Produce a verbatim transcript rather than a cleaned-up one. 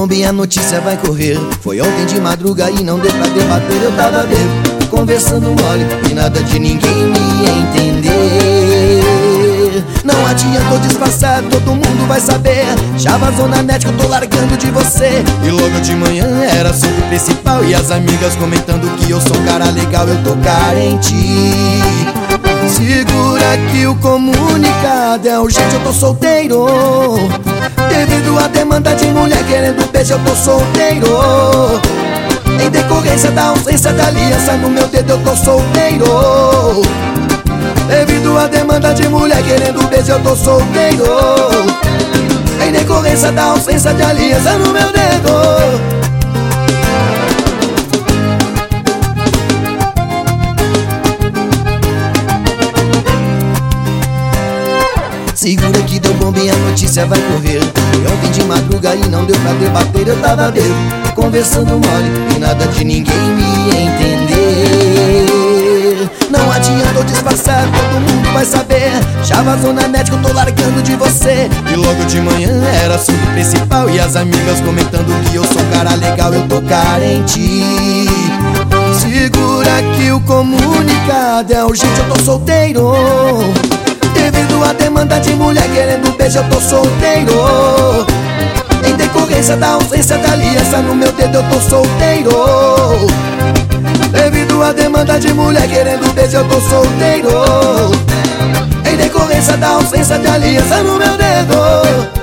bomba e a notícia vai correr. Foi ontem de madruga e não deu pra debater. Eu tava bêbado, conversando mole e nada de ninguém me entender. Não adiantou disfarçar, todo mundo vai saber. Já vazou na net que eu tô largando de você. E logo de manhã era assunto principal, e as amigas comentando que eu sou um cara legal. Eu tô carente. Segura que o comunicado é urgente, eu tô solteiro. Devido à demanda de mulher querendo beijo, eu tô solteiro. Em decorrência da ausência da aliança no meu dedo, eu tô solteiro. Devido à demanda de mulher querendo beijo, eu tô solteiro. Em decorrência da ausência de aliança no meu dedo. Segura que deu bomba e a notícia vai correr. Foi ontem de madruga e não deu pra debater. Eu tava bêbado, conversando mole e nada de ninguém me entender. Não adiantou disfarçar, todo mundo vai saber. Já vazou na net que eu tô largando de você. E logo de manhã era assunto principal, e as amigas comentando que eu sou um cara legal. Eu tô carente. Segura que o comunicado é urgente, eu tô solteiro. Devido à demanda de mulher querendo beijo, eu tô solteiro. Em decorrência da ausência da aliança no meu dedo, eu tô solteiro. Devido à demanda de mulher querendo beijo, eu tô solteiro. Em decorrência da ausência de aliança no meu dedo.